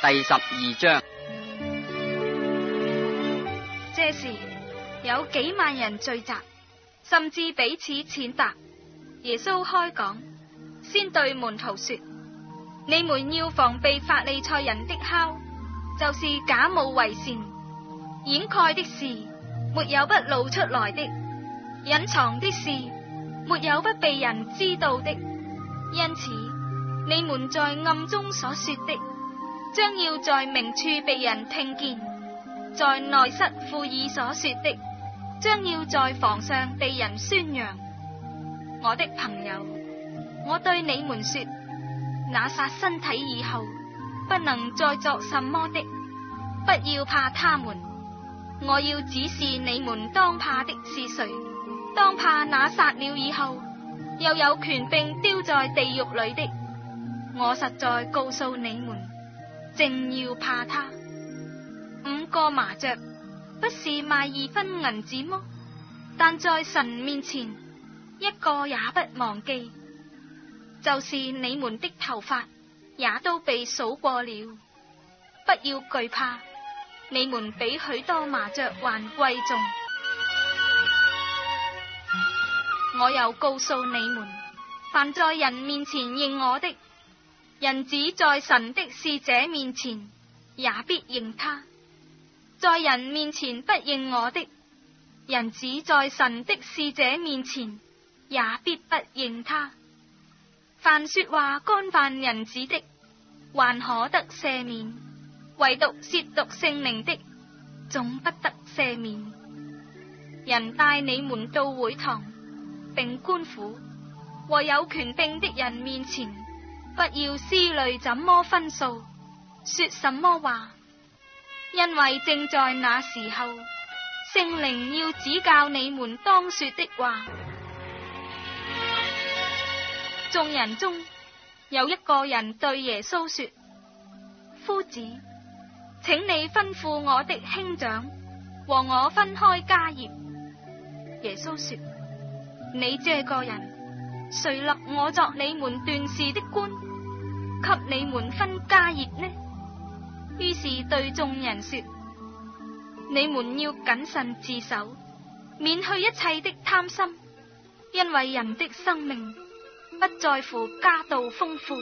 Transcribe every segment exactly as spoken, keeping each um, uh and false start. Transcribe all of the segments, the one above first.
第十二章。 這時有幾萬人聚集，甚至彼此踐踏。耶穌開講，先對門徒說：你們要防備法利賽人的酵，就是假冒為善，掩蓋的事沒有不露出來的，隱藏的事沒有不被人知道的。因此你們在暗中所說的，將要在明處被人聽見；在內室附耳所說的，將要在房上被人宣揚。我的朋友，我對你們說，那殺身體以後不能再作什麼的，不要怕他們。我要指示你們當怕的是誰，當怕那殺了以後又有權柄丟在地獄裏的。我實在告訴你們，正要怕他。五個麻雀不是賣二分銀子麼？但在神面前一個也不忘記。就是你們的頭髮也都被數過了。不要懼怕，你們比許多麻雀還貴重。我又告訴你們，凡在人面前認我的，人子在神的使者面前也必認他；在人面前不認我的，人子在神的使者面前也必不認他。凡說話干犯人子的，還可得赦免；唯獨褻瀆聖靈的，總不得赦免。人帶你們到會堂並官府和有權柄的人面前，不要思慮怎麼分訴，說什麼話，因為正在那時候，聖靈要指教你們當說的話。眾人中有一個人對耶穌說：夫子，請你吩咐我的兄長和我分開家業。耶穌說：你這個人，誰立我作你們斷事的官，給你們分家業呢？於是對眾人說：你們要謹慎自守，免去一切的貪心，因為人的生命不在乎家道豐富。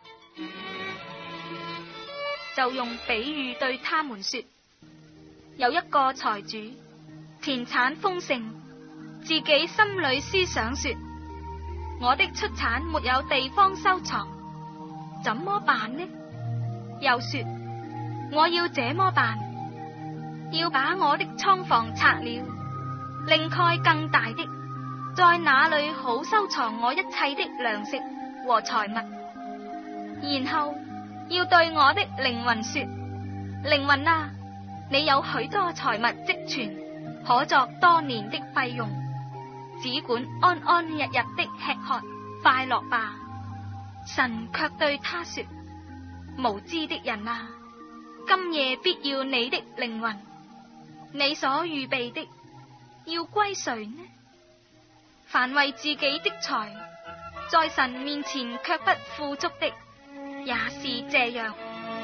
就用比喻對他們說：有一個財主，田產豐盛，自己心裏思想說：我的出產沒有地方收藏，怎麼辦呢？又說：我要這麼辦，要把我的倉房拆了，另蓋更大的，在那裏好收藏我一切的糧食和財物。然後要對我的靈魂說：靈魂啊，你有許多財物積存，可作多年的費用，只管安安日日的吃喝快樂吧。神卻對他說：無知的人啊，今夜必要你的靈魂，你所預備的要歸誰呢？凡為自己的財，在神面前卻不富足的，也是這樣。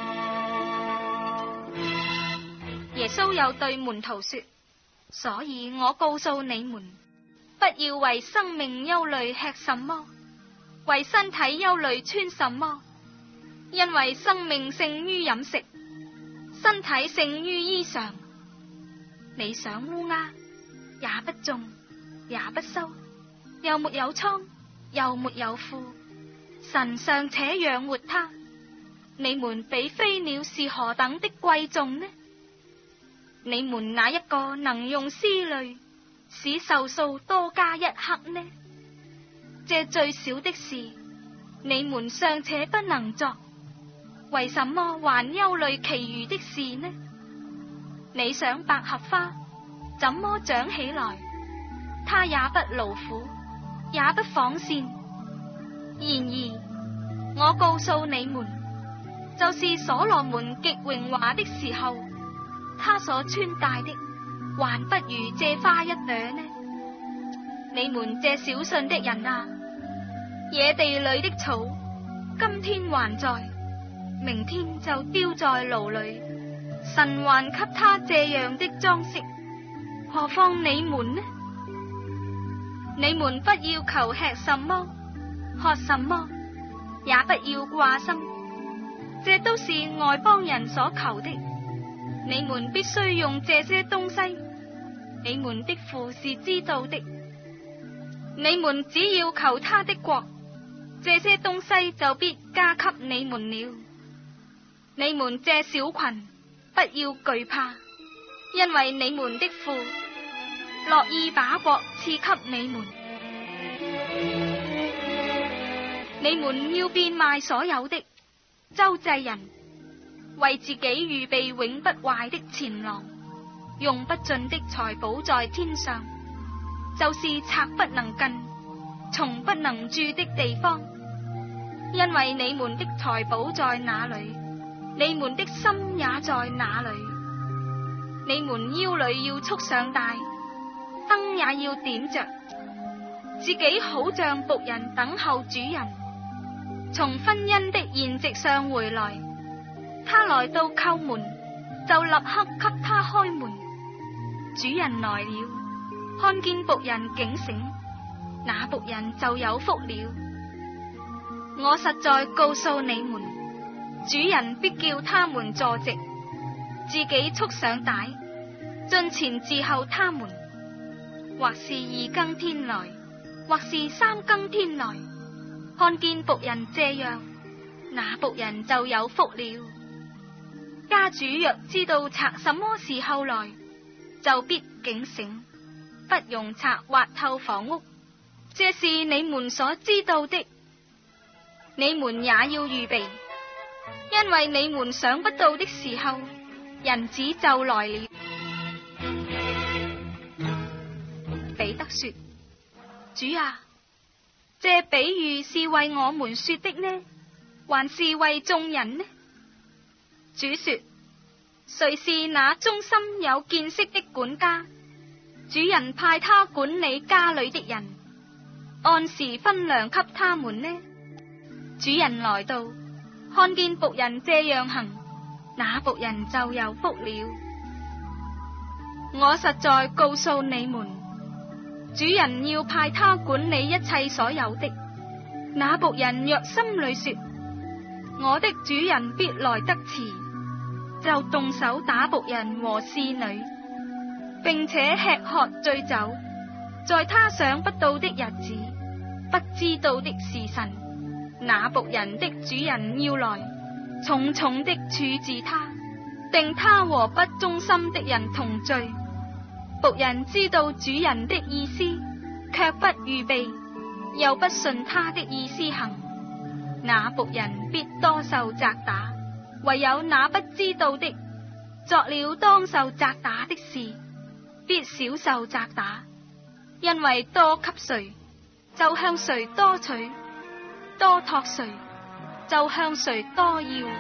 耶穌又對門徒說：所以我告訴你們，不要為生命憂慮吃什麼，為身體憂慮穿什麼，因為生命勝於飲食，身體勝於衣裳。你想烏鴉也不種，也不收，又沒有倉，又沒有庫，神尚且養活它，你們比飛鳥是何等的貴重呢？你們哪一個能用思慮使壽數多加一刻呢？這最小的事，你們尚且不能作，為什麼還憂慮其餘的事呢？你想百合花怎麼長起來？它也不勞苦，也不紡線。然而我告訴你們，就是所羅門極榮華的時候，他所穿戴的還不如這花一朵呢。你們這小信的人啊，野地裏的草今天還在， 明天就丟在牢裏。神還給他這樣的裝飾，何況你們呢？你們不要求吃什麼，喝什麼，也不要掛心，這都是外邦人所求的。你們必須用這些東西，你們的父是知道的。你們只要求他的國，這些東西就必加給你們了。你們這小群，不要懼怕，因為你們的父樂意把國賜給你們。你們要變賣所有的，周濟人，為自己預備永不壞的錢囊，用不盡的財寶在天上，就是賊不能進，蟲不能蛀的地方。因為你們的財寶在哪裏，你們的心也在哪裏。你們腰裏要束上帶，燈也要點着，自己好像僕人等候主人，從婚姻的筵席上回來。他來到叩門，就立刻給他開門。主人來了，看見僕人警醒，那僕人就有福了。我實在告訴你們，主人必叫他們坐席，自己束上帶，進前伺候他們。或是二更天來，或是三更天來，看見僕人這樣，那僕人就有福了。家主若知道賊什麼時候來，就必警醒，不容賊挖透房屋。這是你們所知道的，你們也要預備，因為你們想不到的時候，人子就來了。彼得說：主啊，這比喻是為我們說的呢，還是為眾人呢？主說：誰是那忠心有見識的管家？主人派他管理家裏的人，按時分糧給他們呢？主人來到，看見僕人這樣行，那僕人就有福了。我實在告訴你們，主人要派他管理一切所有的。那僕人若心裏說：我的主人必來得遲，就動手打僕人和侍女，並且吃喝醉酒，在他想不到的日子，不知道的時辰，那僕人的主人要來，重重的處置他，定他和不忠心的人同罪。僕人知道主人的意思，卻不預備，又不順他的意思行，那僕人必多受責打。唯有那不知道的，作了當受責打的事，必少受責打，因為多給誰，就向誰多取；多託誰，就向誰多要。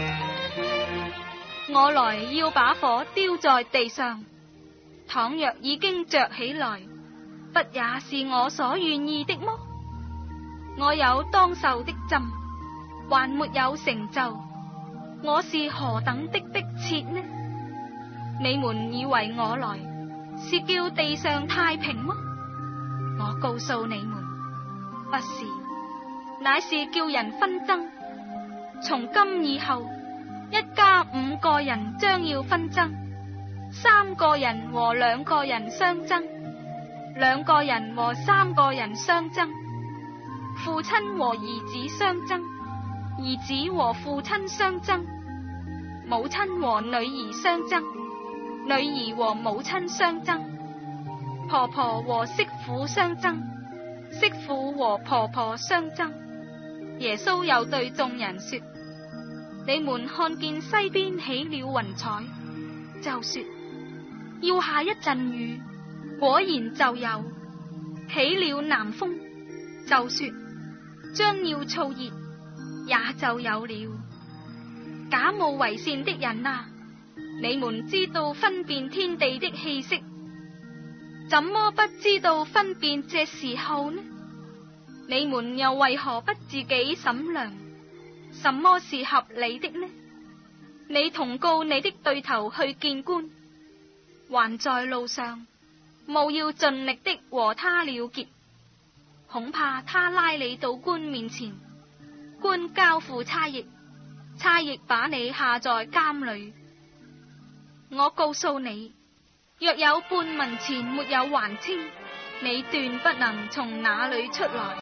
我來要把火丟在地上，倘若已經着起來，不也是我所願意的麼？我有當受的針，還沒有成就，我是何等的迫切呢？你們以為我來是叫地上太平麼？我告訴你們，不是，乃是叫人紛爭。從今以後，一家五個人將要紛爭，三個人和兩個人相爭，兩個人和三個人相爭，父親和兒子相爭，兒子和父親相爭，母親和女兒相爭，女兒和母親相爭，婆婆和媳婦相爭，媳婦和婆婆相爭。耶穌又對眾人說：你們看見西邊起了雲彩，就說要下一陣雨，果然就有；起了南風，就說將要燥熱，也就有了。假冒為善的人啊，你們知道分辨天地的氣息，怎麼不知道分辨這時候呢？你們又為何不自己審量， 什麼是合理的呢？你同告你的對頭去見官，還在路上，務要盡力的和他了結，恐怕他拉你到官面前，官交付差役，差役把你下在監裏。我告訴你，若有半文錢沒有還清，你斷不能從那裏出來。